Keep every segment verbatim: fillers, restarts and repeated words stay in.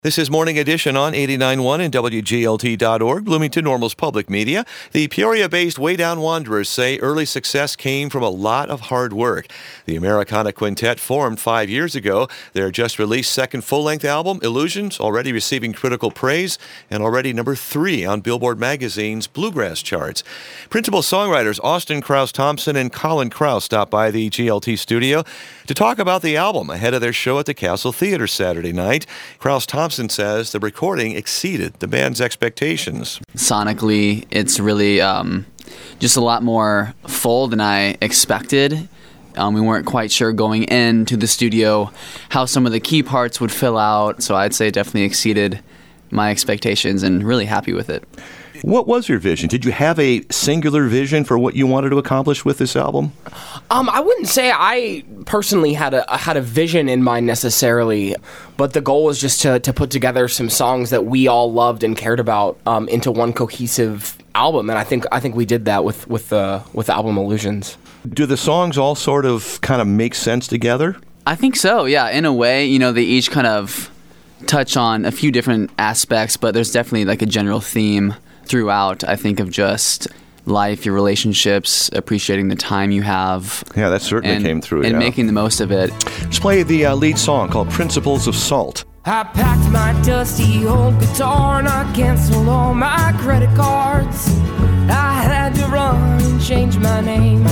This is Morning Edition on eighty-nine point one and W G L T dot org, Bloomington Normal's public media. The Peoria-based Way Down Wanderers say early success came from a lot of hard work. The Americana Quintet formed five years ago. Their just-released second full-length album, Illusions, already receiving critical praise and already number three on Billboard Magazine's Bluegrass charts. Principal songwriters Austin Krause Thompson and Colin Krause stopped by the G L T studio to talk about the album ahead of their show at the Castle Theater Saturday night. Krause Thompson says the recording exceeded the band's expectations. Sonically, it's really um, just a lot more full than I expected. Um, we weren't quite sure going into the studio how some of the key parts would fill out, so I'd say it definitely exceeded my expectations and really happy with it. What was your vision? Did you have a singular vision for what you wanted to accomplish with this album? Um, I wouldn't say I personally had a had a vision in mind necessarily, but the goal was just to, to put together some songs that we all loved and cared about um, into one cohesive album, and I think I think we did that with with the with the album Illusions. Do the songs all sort of kind of make sense together? I think so, yeah. In a way, you know, they each kind of touch on a few different aspects, but there's definitely like a general theme throughout, I think, of just life, your relationships, appreciating the time you have. Yeah, that certainly and, came through, And yeah. making the most of it. Let's play the uh, lead song called Principles of Salt. I packed my dusty old guitar and I canceled all my credit cards. I had to run and change my name.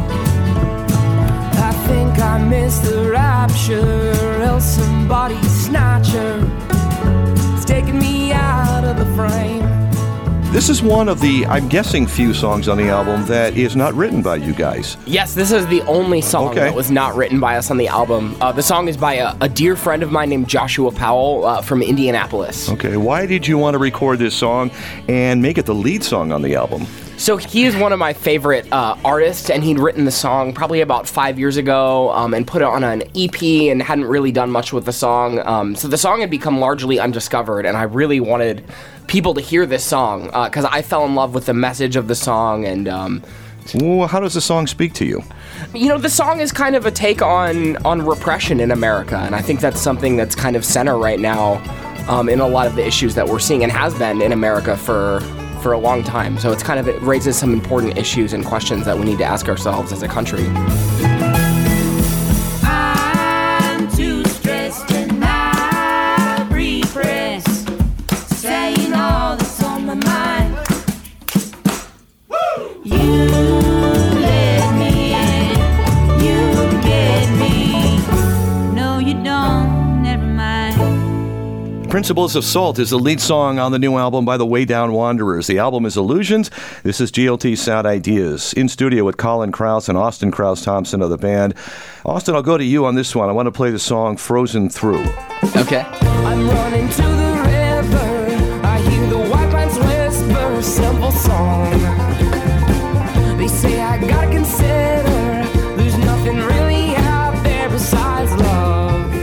I think I missed the rapture, or else somebody's snatcher. It's taking me out of the frame. This is one of the, I'm guessing, few songs on the album that is not written by you guys. Yes, this is the only song Okay. that was not written by us on the album. Uh, the song is by a, a dear friend of mine named Joshua Powell uh, from Indianapolis. Okay, why did you want to record this song and make it the lead song on the album? So he is one of my favorite uh, artists, and he'd written the song probably about five years ago um, and put it on an E P and hadn't really done much with the song. Um, so the song had become largely undiscovered, and I really wanted people to hear this song because uh, I fell in love with the message of the song. And um, Well, how does the song speak to you? you know, the song is kind of a take on on repression in America, and I think that's something that's kind of center right now um, in a lot of the issues that we're seeing and has been in America for for a long time. So it's kind of, it raises some important issues and questions that we need to ask ourselves as a country. I'm too stressed and I repress, saying all that's on my mind. You let me in, you get me. No, you don't, never mind. Principles of Salt is the lead song on the new album by the Way Down Wanderers. The album is Illusions. This is G L T Sound Ideas. In studio with Colin Krause and Austin Krause Thompson of the band. Austin, I'll go to you on this one. I want to play the song Frozen Through. Okay. I'm running to the river, I hear the white pines whisper a simple song. They say I gotta consider, there's nothing really out there besides love.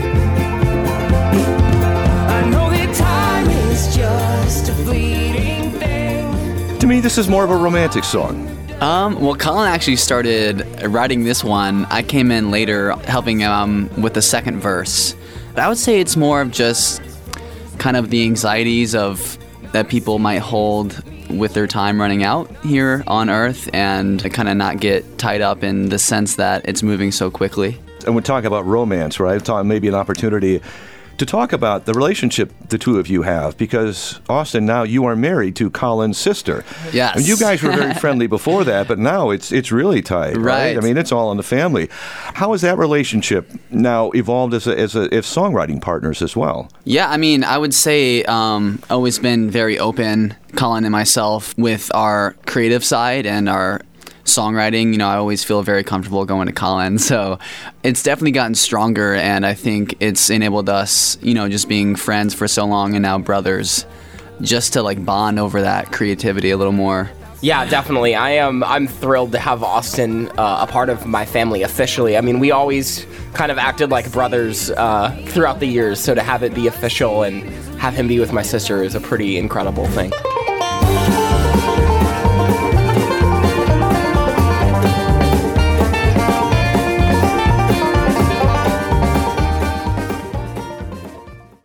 I know that time is just a fleeting thing. To me, this is more of a romantic song. Um, well, Colin actually started writing this one. I came in later helping um, with the second verse. I would say it's more of just kind of the anxieties of that people might hold with their time running out here on Earth and kind of not get tied up in the sense that it's moving so quickly. And we're talking about romance, right? Talking maybe an opportunity to talk about the relationship the two of you have, because, Austin, now you are married to Colin's sister. Yes. And you guys were very friendly before that, but now it's it's really tight, right? Right. I mean, it's all in the family. How has that relationship now evolved as a, as a, as songwriting partners as well? Yeah, I mean, I would say um, always been very open, Colin and myself, with our creative side and our songwriting. You know, I always feel very comfortable going to Colin, so it's definitely gotten stronger, and I think it's enabled us, you know, just being friends for so long and now brothers, just to like bond over that creativity a little more. Yeah, definitely. I am. I'm thrilled to have Austin uh, a part of my family officially. I mean, we always kind of acted like brothers uh, throughout the years, so to have it be official and have him be with my sister is a pretty incredible thing.